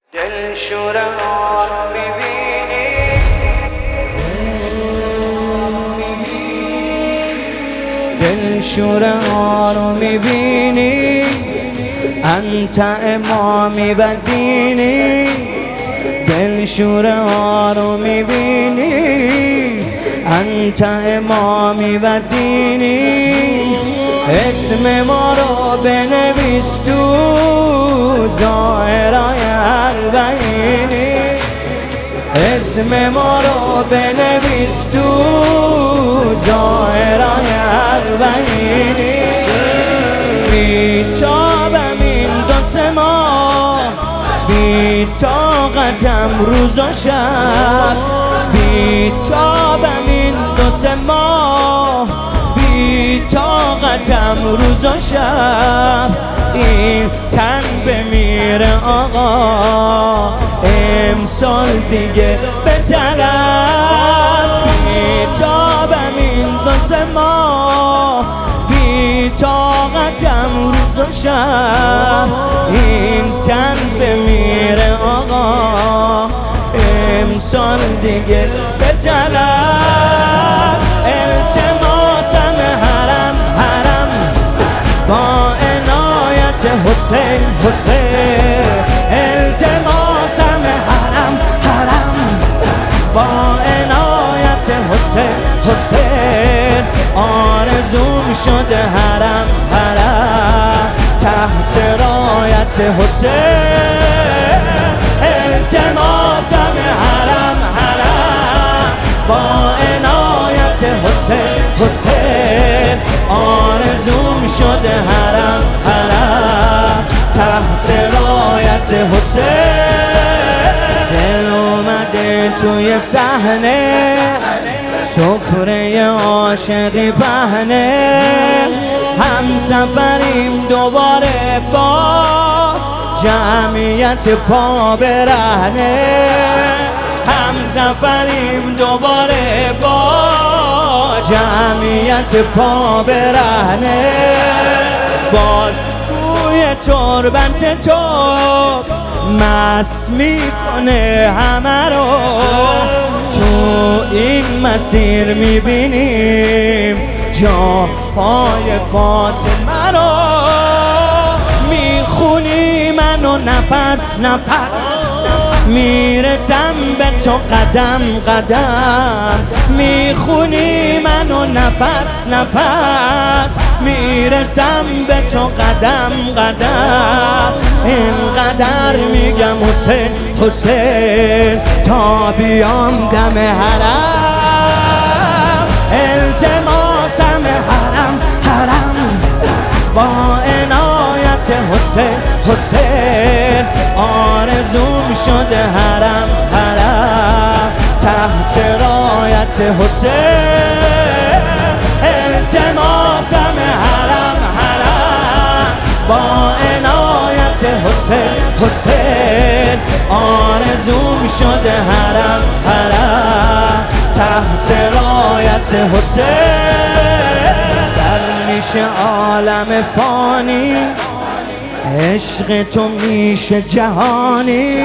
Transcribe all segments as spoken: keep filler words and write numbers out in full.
دلشوره ها رو میبینی، دلشوره ها رو میبینی، انت امامی و دینی. دلشوره ها رو میبینی، انت امامی و دینی. اسم ما رو بنویس تو ظاهرای اربعینی، اسم ما رو بنویس تو ظاهرای اربعینی. بیتابم این دو سه ماه، بی‌طاقتم روز و شب، بیتابم این دو سه ماه، بی‌طاقتم روز و شب. این تن بمیره آقا، امسال دیگه به طلب. بیتابم این دو سه ماه، بی‌طاقتم روز و شب. این تن بمیره آقا، امسال دیگه به طلب. التماسم حرم حرم با عنایت حسین حسین، التماسم حرم حرم با عنایت حسین حسین. آرزوم شده حرم حرم تحت رایت حسین، التماسم حرم حرم با عنایت حسین حسین. آرزوم شده حرم حرم تحت رایت حسین. دل اومده توی صحنه، سفره عاشقی پهنه. هم سفریم دوباره با جمعیت پا برهنه، هم سفریم دوباره با جمعیت پا برهنه. باز بوی تربت تو مست میکنه همه رو، تو این مسیر میبینیم جاهای فاطمه رو. میخونی منو نفس نفس، میرسم به تو قدم قدم. میخونی منو نفس نفس، میرسم به تو قدم قدم. اینقدر میگم حسین حسین تا بیام دم حرم. التماسم حرم حرم با عنایت حسین حسین. آرزوم شده حرم حرم تحت رایت حسین، التماسم حرم حرم با عنایت حسین حسین. آرزوم شده حرم حرم تحت رایت حسین. سر میشه عالم فانی، عشق تو میشه جهانی.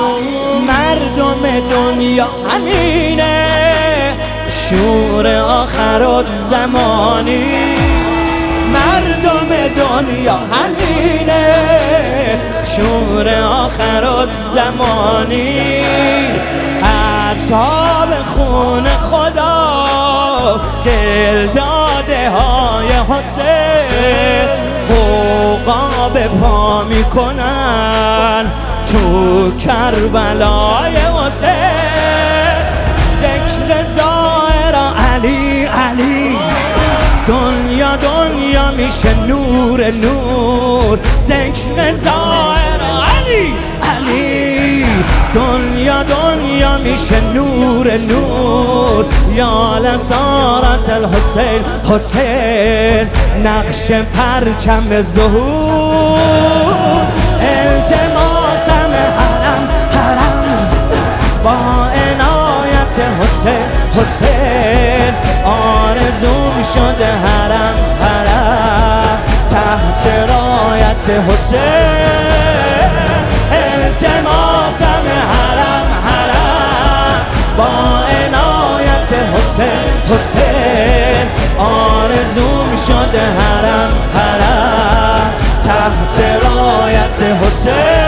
مردم دنیا همینه، شور آخر زمانی. مردم دنیا همینه، شور آخر زمانی. اصحاب خون خدا، دلداده های حسین، غوغا به پا میکنن تو کربلای حسین. ذکر ظاهرا علی علی، دنیا دنیا میشه نور نور. ذکر ظاهرا علی علی، دنیا دنیا میشه نور نور. یا لسارت الحسین حسین، نقش پرچم ظهور. التماسم حرم حرم با عنایت حسین حسین. آرزوم شده حرم حرم تحت رایت حسین، التماس حسین آرزوم شده حرم حرم تحت رایت حسین